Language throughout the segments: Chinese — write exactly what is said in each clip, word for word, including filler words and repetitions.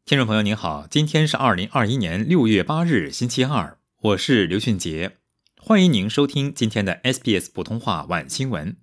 听众朋友您好，今天是二零二一年六月八日星期二，我是刘俊杰，欢迎您收听今天的 S B S 普通话晚新闻。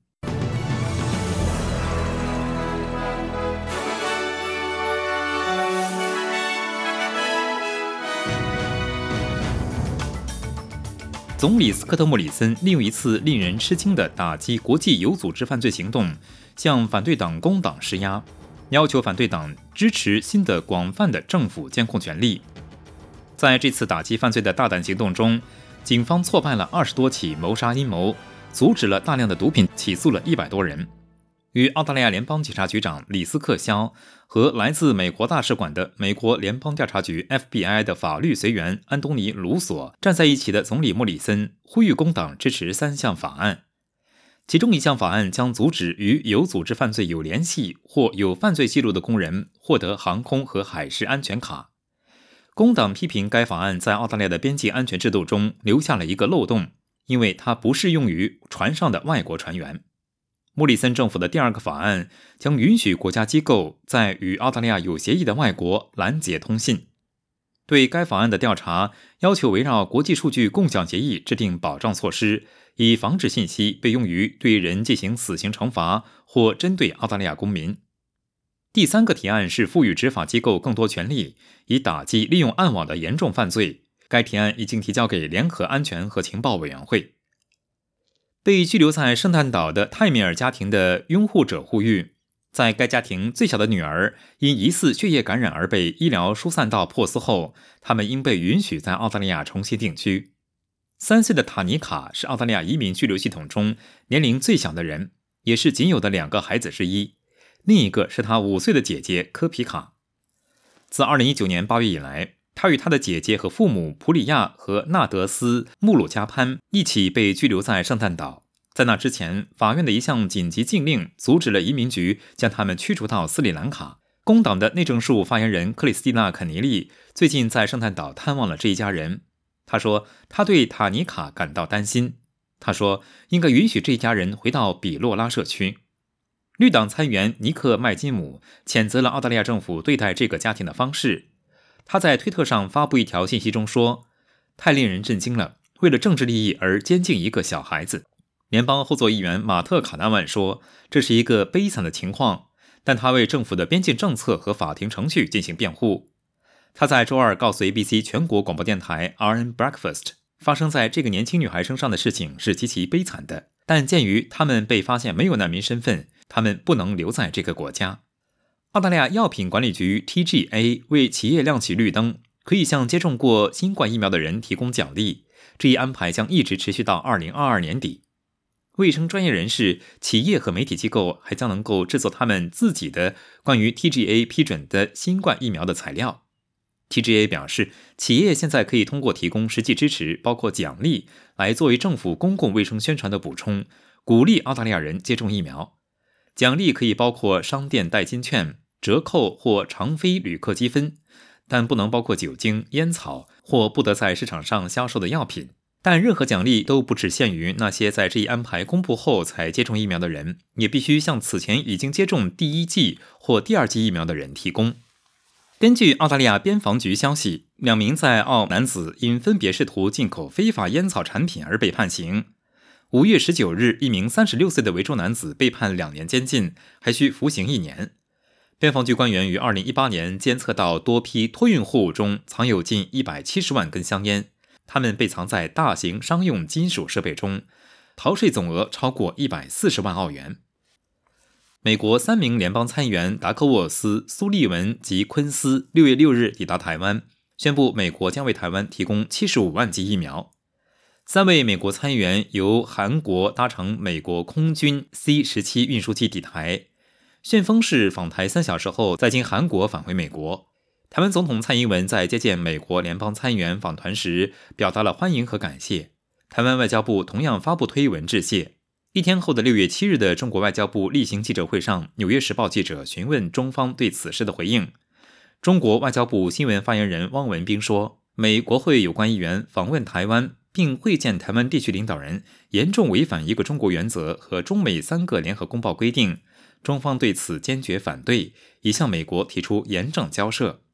总理斯科特·莫里森利用一次令人吃惊的打击国际有组织犯罪行动，向反对党工党施压，要求反对党支持新的广泛的政府监控权力。在这次打击犯罪的大胆行动中，警方挫败了二十多起谋杀阴谋，阻止了大量的毒品，起诉了一百多人。与澳大利亚联邦检察局长李斯克肖和来自美国大使馆的美国联邦调查局 F B I 的法律随员安东尼·卢索站在一起的总理莫里森呼吁工党支持三项法案。其中一项法案将阻止与有组织犯罪有联系或有犯罪记录的工人获得航空和海事安全卡。工党批评该法案在澳大利亚的边境安全制度中留下了一个漏洞，因为它不适用于船上的外国船员。莫里森政府的第二个法案将允许国家机构在与澳大利亚有协议的外国拦截通信。对该法案的调查要求围绕国际数据共享协议制定保障措施，以防止信息被用于对人进行死刑惩罚或针对澳大利亚公民。第三个提案是赋予执法机构更多权力，以打击利用暗网的严重犯罪。该提案已经提交给联合安全和情报委员会。被拘留在圣诞岛的泰米尔家庭的拥护者呼吁，在该家庭最小的女儿因疑似血液感染而被医疗疏散到珀斯后，他们应被允许在澳大利亚重新定居。三岁的塔尼卡是澳大利亚移民拘留系统中年龄最小的人，也是仅有的两个孩子之一，另一个是他五岁的姐姐科皮卡。自二零一九年八月以来，他与他的姐姐和父母普里亚和纳德斯·穆鲁加潘一起被拘留在圣诞岛。在那之前，法院的一项紧急禁令阻止了移民局将他们驱逐到斯里兰卡。工党的内政事务发言人克里斯蒂娜·肯尼利最近在圣诞岛探望了这一家人。他说他对塔尼卡感到担心。他说应该允许这一家人回到比洛拉社区。绿党参议员尼克·麦金姆谴责了澳大利亚政府对待这个家庭的方式。他在推特上发布一条信息中说，太令人震惊了，为了政治利益而监禁一个小孩子。联邦后座议员马特·卡纳万说，这是一个悲惨的情况，但他为政府的边境政策和法庭程序进行辩护。他在周二告诉 A B C 全国广播电台 R N Breakfast， 发生在这个年轻女孩身上的事情是极其悲惨的，但鉴于他们被发现没有难民身份，他们不能留在这个国家。澳大利亚药品管理局 T G A 为企业亮起绿灯，可以向接种过新冠疫苗的人提供奖励，这一安排将一直持续到二零二二年底。卫生专业人士、企业和媒体机构还将能够制作他们自己的关于 T G A 批准的新冠疫苗的材料。T G A 表示，企业现在可以通过提供实际支持，包括奖励，来作为政府公共卫生宣传的补充，鼓励澳大利亚人接种疫苗。奖励可以包括商店代金券、折扣或常飞旅客积分，但不能包括酒精、烟草或不得在市场上销售的药品。但任何奖励都不只限于那些在这一安排公布后才接种疫苗的人，也必须向此前已经接种第一剂或第二剂疫苗的人提供。根据澳大利亚边防局消息，两名在澳男子因分别试图进口非法烟草产品而被判刑。五月十九日，一名三十六岁的维州男子被判两年监禁，还需服刑一年。边防局官员于二零一八年监测到多批托运货物中藏有近一百七十万根香烟，它们被藏在大型商用金属设备中，逃税总额超过一百四十万澳元。美国三名联邦参议员达科沃斯、苏利文及昆斯六月六日抵达台湾，宣布美国将为台湾提供七十五万剂疫苗。三位美国参议员由韩国搭乘美国空军 C 十七 运输机抵台，旋风式访台三小时后再经韩国返回美国。台湾总统蔡英文在接见美国联邦参议员访团时表达了欢迎和感谢。台湾外交部同样发布推文致谢。一天后的六月七日的中国外交部例行记者会上，纽约时报记者询问中方对此事的回应。中国外交部新闻发言人汪文斌说，美国会有关议员访问台湾并会见台湾地区领导人，严重违反一个中国原则和中美三个联合公报规定，中方对此坚决反对，已向美国提出严正交涉。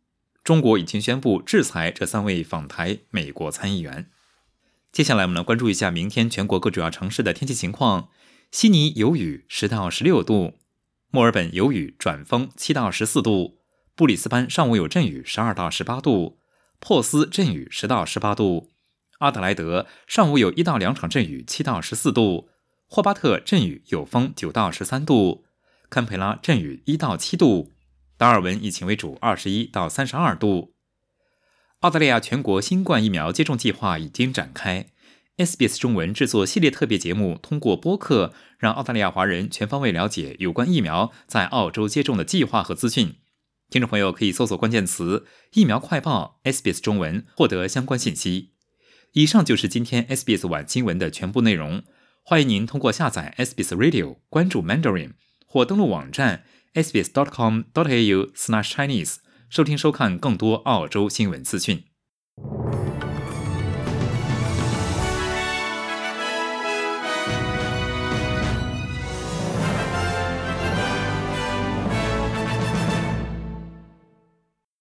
中国已经宣布制裁这三位访台美国参议员。接下来我们来关注一下明天全国各主要城市的天气情况。悉尼有雨十到十六度，墨尔本有雨转风七到十四度，布里斯班上午有阵雨十二到十八度，珀斯阵雨十到十八度，阿德莱德上午有一到两场阵雨七到十四度，霍巴特阵雨有风九到十三度，堪培拉阵雨一到七度，达尔文以晴为主二十一到三十二度。澳大利亚全国新冠疫苗接种计划已经展开， S B S 中文制作系列特别节目，通过播客让澳大利亚华人全方位了解有关疫苗在澳洲接种的计划和资讯。听众朋友可以搜索关键词疫苗快报 S B S 中文获得相关信息。以上就是今天 S B S 晚新闻的全部内容，欢迎您通过下载 S B S Radio 关注 Mandarin 或登录网站 s b s dot com dot a u slash chinese 收听收看更多澳洲新闻资讯。